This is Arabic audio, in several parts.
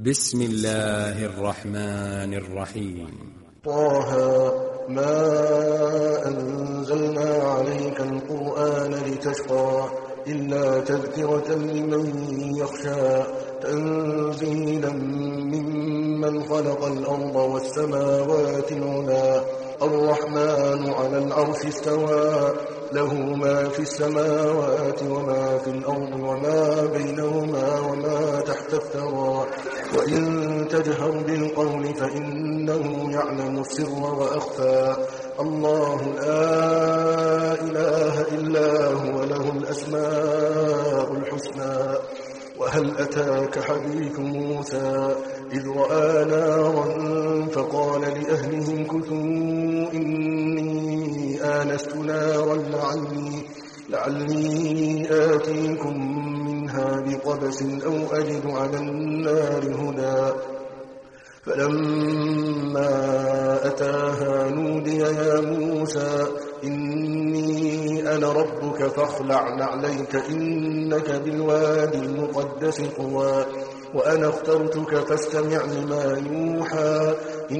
بسم الله الرحمن الرحيم. طه ما أنزلنا عليك القرآن لتشقى إلا تذكرة لمن يخشى تنزيلا ممن خلق الأرض والسماوات العلى الرحمن على العرش استوى له ما في السماوات وما في الأرض وما بينهما وما تحت الثرى وإن تجهر بالقول فإنه يعلم السر وأخفى الله لا إله إلا هو له الأسماء الحسنى وهل أتاك حديث موسى إذ رأى نارا فقال لأهلهم كثوا إني آنست نارا لعلي آتيكم منها بقبس أو أجد على النار هدى فلما أتاها نودي يا موسى إني أنا ربك فاخلع نعليك إنك بالوادي المقدس طوى وأنا اخترتك فاستمع لما يوحى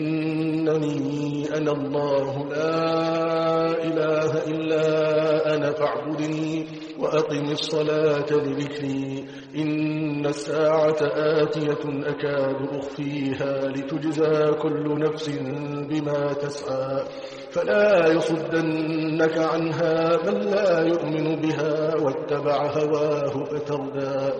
إنني أنا الله لا إله إلا أنا فاعبدني وأقم الصلاة لذكري إن الساعة آتية أكاد أخفيها لتجزى كل نفس بما تسعى فلا يصدنك عنها من لا يؤمن بها واتبع هواه فتردى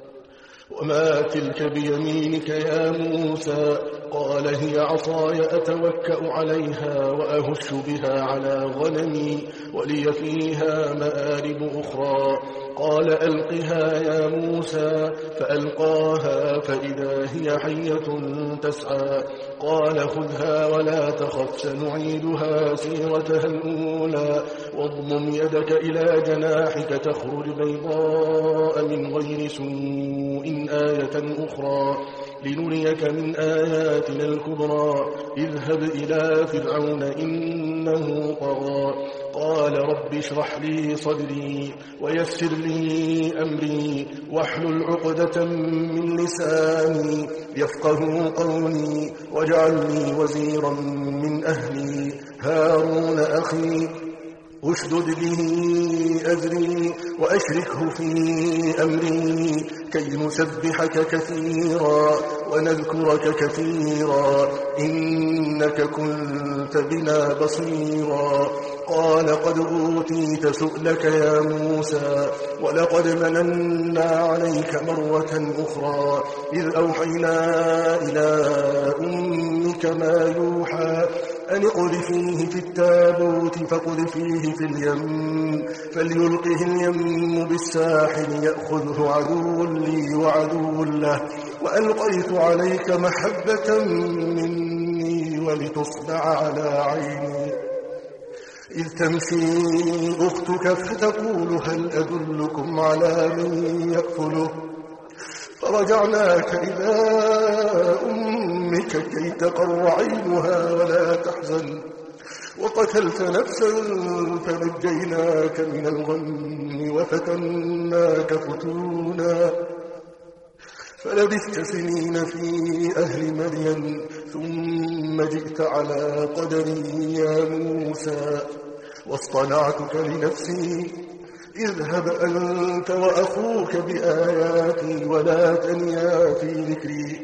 وما تلك بيمينك يا موسى قال هي عصاي أتوكأ عليها وأهش بها على غنمي ولي فيها مآرب أخرى قال ألقها يا موسى فألقاها فإذا هي حية تسعى قال خذها ولا تخف سنعيدها سيرتها الأولى واضمم يدك إلى جناحك تخرج بيضاء من غير سوء آية أخرى لنريك من آياتنا الكبرى اذهب إلى فرعون إنه طغى قال رب اشرح لي صدري ويسر لي أمري واحلل عقدة من لساني يفقه قولي واجعل لي وزيرا من أهلي هارون أخي أشدد به أزري وأشركه في أمري كي نسبحك كثيرا ونذكرك كثيرا إنك كنت بنا بصيرا قال قد أوتيت سؤلك يا موسى ولقد مننا عليك مرة أخرى إذ أوحينا إلى أمك ما يوحى أن اقذفيه في التابوت فاقذفيه في اليم فليلقه اليم بالساحل يأخذه عدو لي وعدو له وألقيت عليك محبة مني ولتصنع على عيني إذ تمشي أختك فتقول هل أدلكم على من يكفله فرجعناك إلى أمك كي تقر عينها ولا تحزن وقتلت نفسا فنجيناك من الغم وفتناك فتونا فلبثت سنين في أهل مدين ثم جئت على قدري يا موسى واصطنعتك لنفسي اذهب أنت وأخوك بآياتي ولا تنيا في ذكري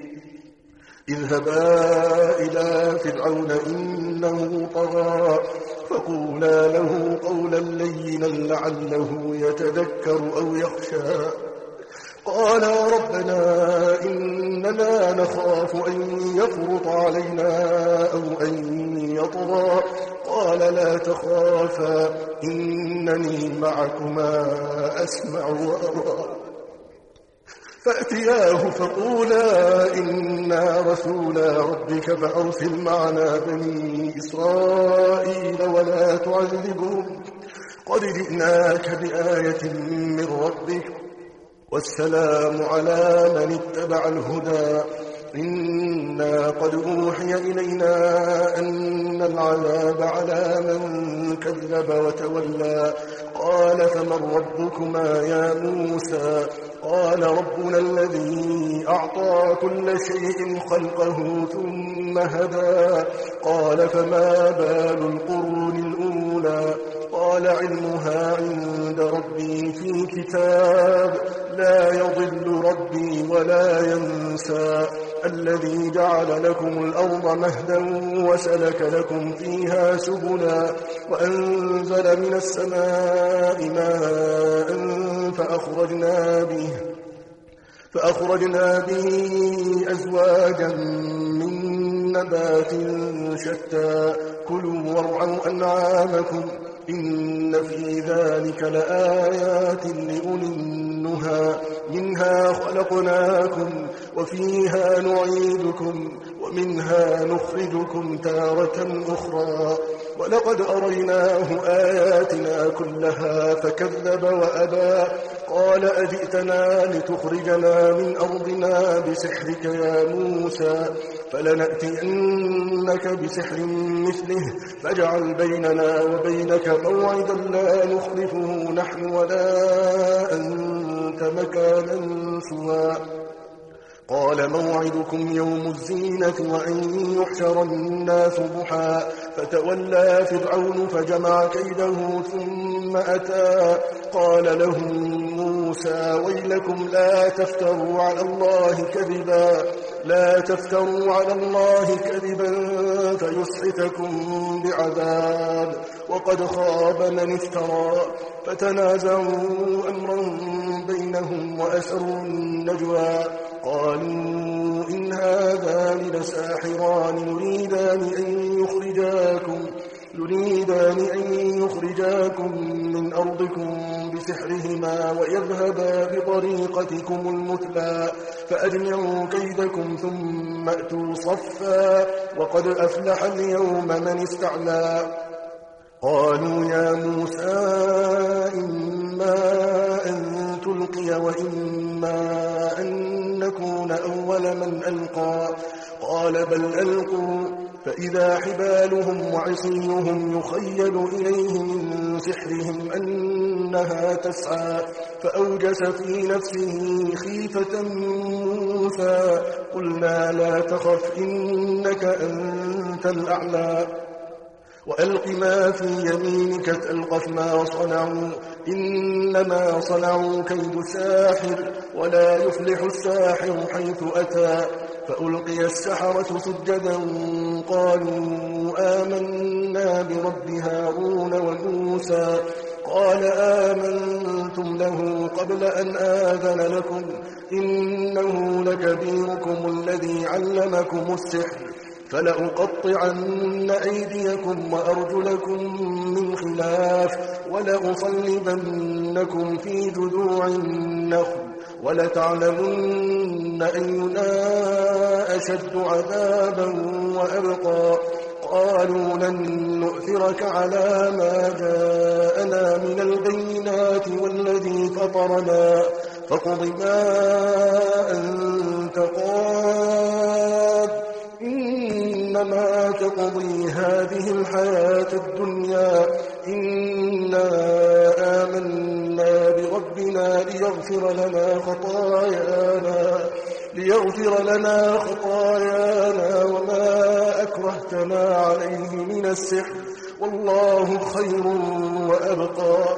اذهبا إلى فرعون إنه طغى فقولا له قولا لينا لعله يتذكر أو يخشى قالا ربنا إننا نخاف أن يفرط علينا أو أن يطغى قال لا تخافا إنني معكما أسمع وأرى فأتياه فقولا إنا رسولا ربك فأرسل معنا بني إسرائيل ولا تعذبهم قد جئناك بآية من ربك والسلام على من اتبع الهدى إنا قد أوحي إلينا أن العذاب على من كذب وتولى قال فمن ربكما يا موسى قال ربنا الذي أعطى كل شيء خلقه ثم هدى قال فما بال القرون الأولى قال علمها عند ربي في كتاب لا يضل ربي ولا ينسى الذي جعل لكم الأرض مهدا وسلك لكم فيها سبلا وأنزل من السماء ماء فأخرجنا به أزواجا من نبات شتى كلوا وارعوا أنعامكم إن في ذلك لآيات لأولي النهى منها خلقناكم وفيها نعيدكم ومنها نخرجكم تارة أخرى ولقد أريناه آياتنا كلها فكذب وأبى قال أجئتنا لتخرجنا من أرضنا بسحرك يا موسى فلنأتينك بسحر مثله فاجعل بيننا وبينك موعدا لا نخلفه نحن ولا أنت مكانا سوى قال موعدكم يوم الزينة وأن يحشر الناس ضحى فتولى فرعون فجمع كيده ثم أتى قال لهم موسى ويلكم لا تفتروا على الله كذبا فيسحتكم بعذاب وقد خاب من افترى فتنازعوا أمرا بينهم وأسروا النجوى قالوا إن هذان لساحران يريدان أن يخرجاكم من أرضكم بسحرهما ويذهبا بطريقتكم المثلى فأجمعوا كيدكم ثم أتوا صفا وقد أفلح اليوم من استعلى قالوا يا موسى إما أن تلقي وإما أن نكون أول من ألقى قال بل ألقوا فإذا حبالهم وعصيهم يخيل إليه من سحرهم أنها تسعى فأوجس في نفسه خيفة موسى قلنا لا تخف إنك أنت الأعلى وألق ما في يمينك تلقف ما صنعوا إنما صنعوا كيد ساحر ولا يفلح الساحر حيث أتى فألقي السحرة سجدا قالوا آمنا برب هارون وموسى قال آمنتم له قبل أن آذن لكم إنه لكبيركم الذي علمكم السحر فلأقطعن أيديكم وأرجلكم من خلاف ولأصلبنكم في جذوع النخل ولتعلمن أينا أشد عذابا وأبقى قالوا لن نؤثرك على ما جاءنا من البينات والذي فطرنا فاقض ما أنت قاض إنما تقضي هذه الحياة الدنيا إنا آمنا بربنا ليغفر لنا خطايانا وما أكرهتنا عليه من السحر والله خير وأبقى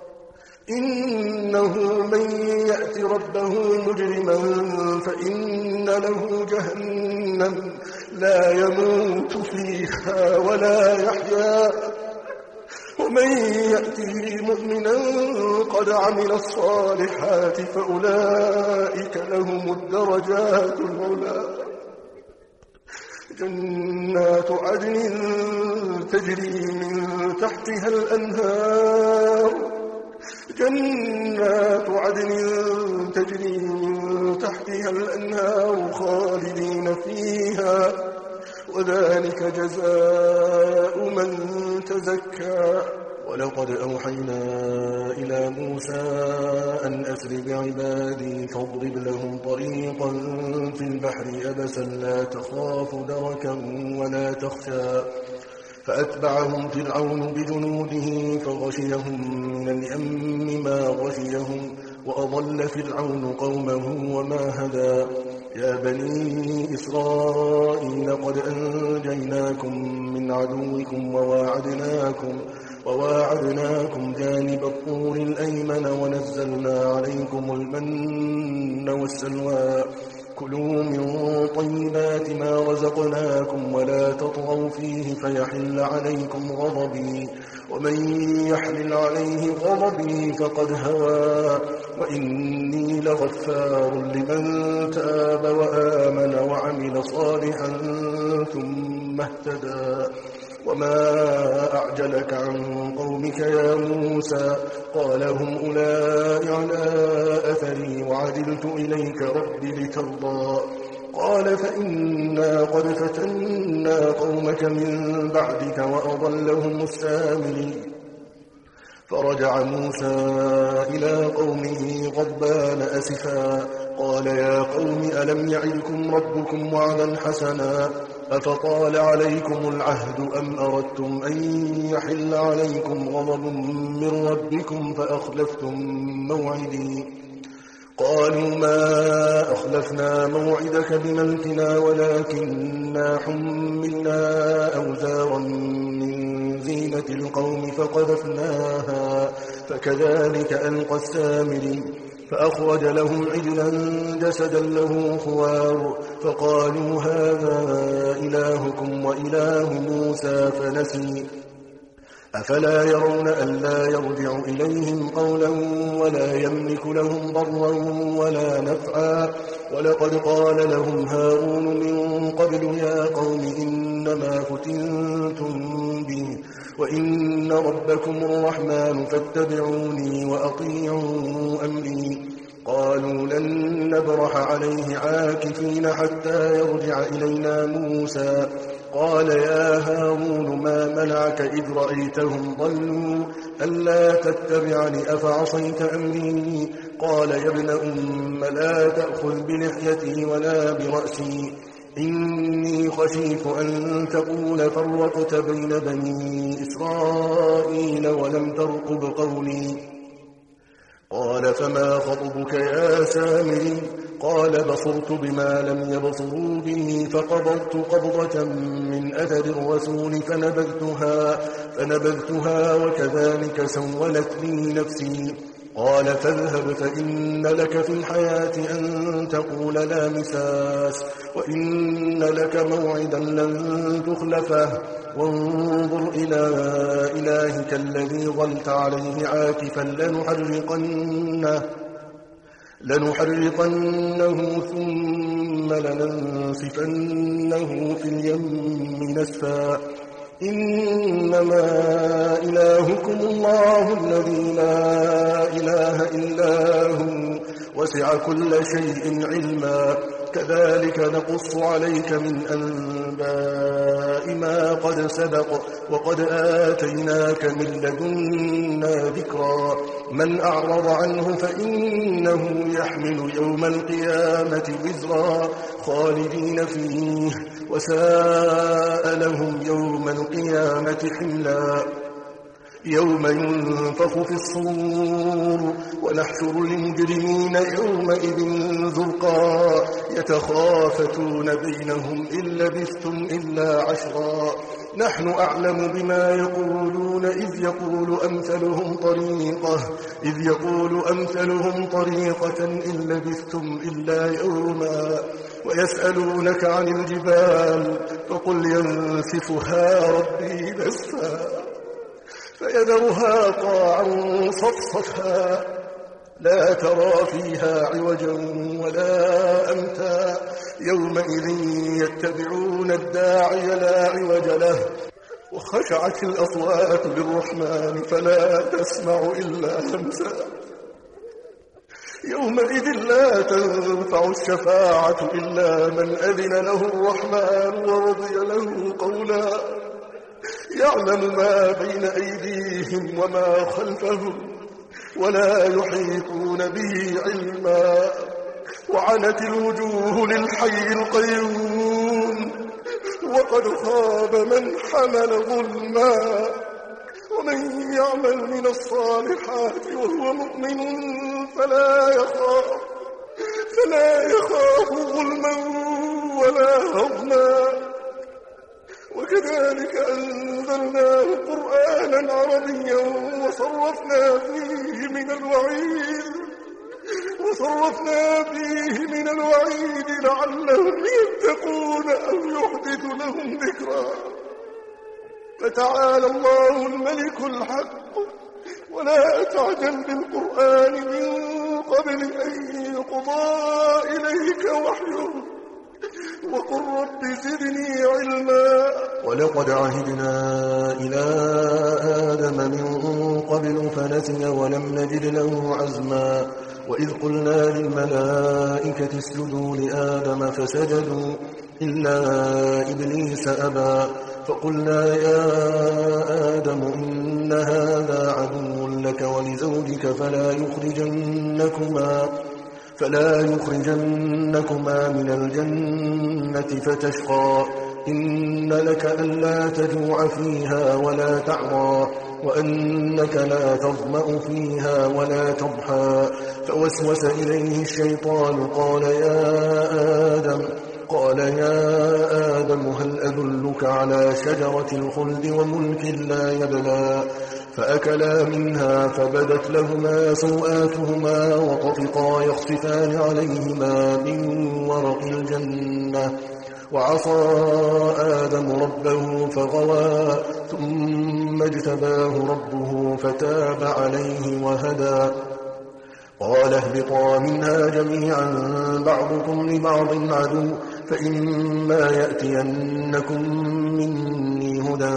إنه من يأت ربه مجرما فإن له جهنم لا يموت فيها ولا يحيا ومن يأته مؤمنا قد عمل الصالحات فأولئك لهم الدرجات العلى جنات عدن تجري من تحتها الأنهار خالدين فيها وذلك جزاء من تزكى ولقد أوحينا إلى موسى أن أسر بعبادي فاضرب لهم طريقا في البحر يبسا لا تخاف دركا ولا تخشى فأتبعهم فرعون بجنوده فغشيهم من اليم ما غشيهم وأضل فرعون قومه وما هدى يا بني إسرائيل قد أنجيناكم من عدوكم وواعدناكم جانب الطور الأيمن ونزلنا عليكم المن والسلوى كلوا من طيبات ما رزقناكم ولا تطغوا فيه فيحل عليكم غضبي ومن يحلل عليه غضبي فقد هوى وإني لغفار لمن تاب وآمن وعمل صالحا ثم اهتدى وما أعجلك عن قومك يا موسى قال هم أولئك على أثري وعدلت إليك رب لترضى قال فإنا قد فتنا قومك من بعدك وأضلهم السامري فرجع موسى إلى قومه غضبان أسفا قال يا قوم ألم يعدكم ربكم وعدا حسنا أفطال عليكم العهد أم أردتم أن يحل عليكم غضب من ربكم فأخلفتم موعدي قالوا ما أخلفنا موعدك بملكنا ولكننا حملنا أوزارا من زينة القوم فقذفناها فكذلك ألقى السامري فأخرج لهم عجلا جسدا له خوار فقالوا هذا إلهكم وإله موسى فنسي أفلا يرون ألا يرجع إليهم قولا ولا يملك لهم ضرا ولا نفعا ولقد قال لهم هارون من قبل يا قوم إنما فتنتم به وإن ربكم الرحمن فاتبعوني وأطيعوا أمري قالوا لن نبرح عليه عاكفين حتى يرجع إلينا موسى قال يا هارون ما منعك إذ رأيتهم ضلوا ألا تتبعني أفعصيت أمري قال يا ابن أم لا تأخذ بلحيتي ولا برأسي إني خشيت أن تقول فرقت بين بني إسرائيل ولم ترقب قولي قال فما خطبك يا سامري قال بصرت بما لم يبصروا به فقبضت قبضة من أثر الرسول فنبذتها وكذلك سولت لي نفسي قال فاذهب فإن لك في الحياة أن تقول لا مساس وإن لك موعدا لن تخلفه وانظر إلى إلهك الذي ظلت عليه عاكفا لنحرقنه ثم لننسفنه في اليم نسفا إنما إلهكم الله الذي لا إله إلا هو وسع كل شيء علما كذلك نقص عليك من أنباء ما قد سبق وقد آتيناك من لدنا ذكرا من أعرض عنه فإنه يحمل يوم القيامة وزرا خالدين فيه وساء لهم يوم القيامة حملا يوم ينفخ في الصور ونحشر المجرمين يومئذ زرقا يتخافتون بينهم إن لبثتم إلا عشرا نحن أعلم بما يقولون إذ يقول أمثلهم طريقة إن لبثتم إلا يوما ويسألونك عن الجبال فقل ينسفها ربي نسفا فيذرها قاعا صفصفا لا ترى فيها عوجا ولا أمتا يومئذ يتبعون الداعي لا عوج له وخشعت الأصوات للرحمن فلا تسمع إلا همسا يومئذ لا تنفع الشفاعة إلا من أذن له الرحمن ورضي له قولا يعلم ما بين أيديهم وما خلفهم ولا يحيطون به علما. وعنت الوجوه للحي القيوم وقد خاب من حمل ظلما. ومن يعمل من الصالحات وهو مؤمن فلا يخاف ظلما ولا هضما. وكذلك أنزلناه قرآنا عربيا وصرفنا فيه من الوعيد لعلهم يتقون أو يحدث لهم ذكرا. فتعالى الله الملك الحق ولا تعجل بالقرآن من قبل أن يقضى إليك وحيه وقل رب زدني علما. ولقد عهدنا إلى آدم من قبل فنسي ولم نجد له عزما. وإذ قلنا للملائكة اسجدوا لآدم فسجدوا إلا إبليس أبى. فقلنا يا آدم إن هذا عدو لك ولزوجك فلا يخرجنكما من الجنة فتشقى. إن لك ألا تجوع فيها ولا تعرى وأنك لا تظمأ فيها ولا تضحى. فوسوس إليه الشيطان قال يا آدم هل أدلك على شجرة الخلد وملك لا يبلى. فأكلا منها فبدت لهما سوآتهما وطفقا يخصفان عليهما من ورق الجنة. وعصى آدم ربه فغوى ثم اجتباه ربه فتاب عليه وهدى. قال اهبطا منها جميعا بعضكم لبعض عدو فإما يأتينكم مني هدى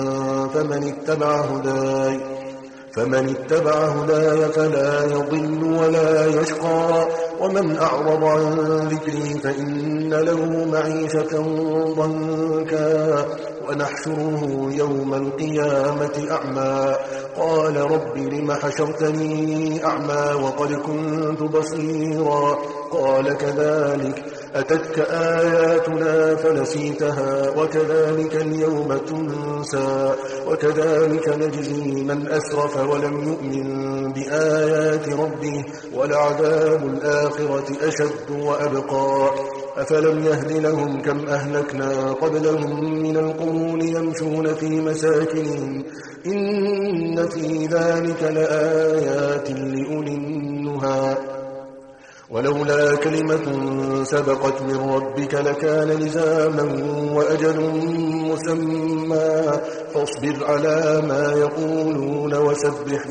فمن اتبع هداي فلا يضل ولا يشقى. ومن أعرض عن ذكري فإن له معيشة ضنكا ونحشره يوم القيامة أعمى. قال رب لم حشرتني أعمى وقد كنت بصيرا. قال كذلك أتتك آياتنا فنسيتها وكذلك اليوم تنسى. وكذلك نجزي من أسرف ولم يؤمن بآيات ربه ولعذاب الآخرة أشد وأبقى. أفلم يهد لهم كم أهلكنا قبلهم من القرون يمشون في مساكنهم إن في ذلك لآيات لأولي النهى. ولولا كلمة سبقت من ربك لكان لزاما وأجل مسمى. فاصبر على ما يقولون وسبح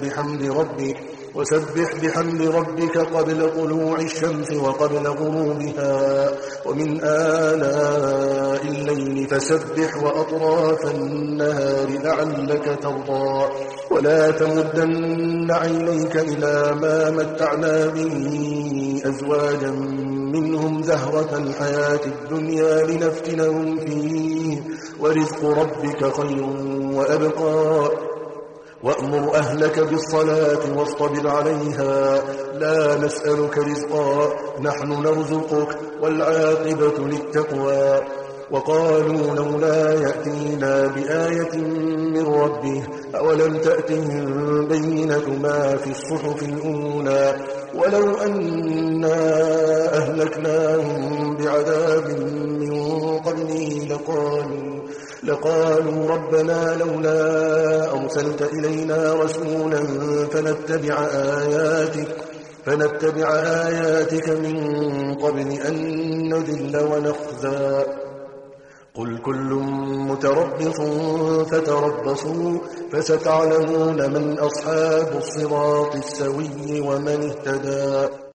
بحمد ربك قبل طلوع الشمس وقبل غروبها ومن آلاء الليل فسبح وأطراف النهار لعلك ترضى. ولا تمدن عينيك إلى ما متعنا به أزواجا منهم زهرة الحياة الدنيا لنفتنهم فيه ورزق ربك خير وأبقى. وأمر أهلك بالصلاة واصطبر عليها لا نسألك رزقا نحن نرزقك والعاقبة للتقوى. وقالوا لولا يأتينا بآية من ربه أولم تأتهم بينة ما في الصحف الأولى ولو أنا أهلكناهم بعذاب من قبله لقالوا ربنا لولا أرسلت إلينا رسولا فنتبع آياتك من قبل أن نذل ونخزى. قل كل متربص فتربصوا فستعلمون من أصحاب الصراط السوي ومن اهتدى.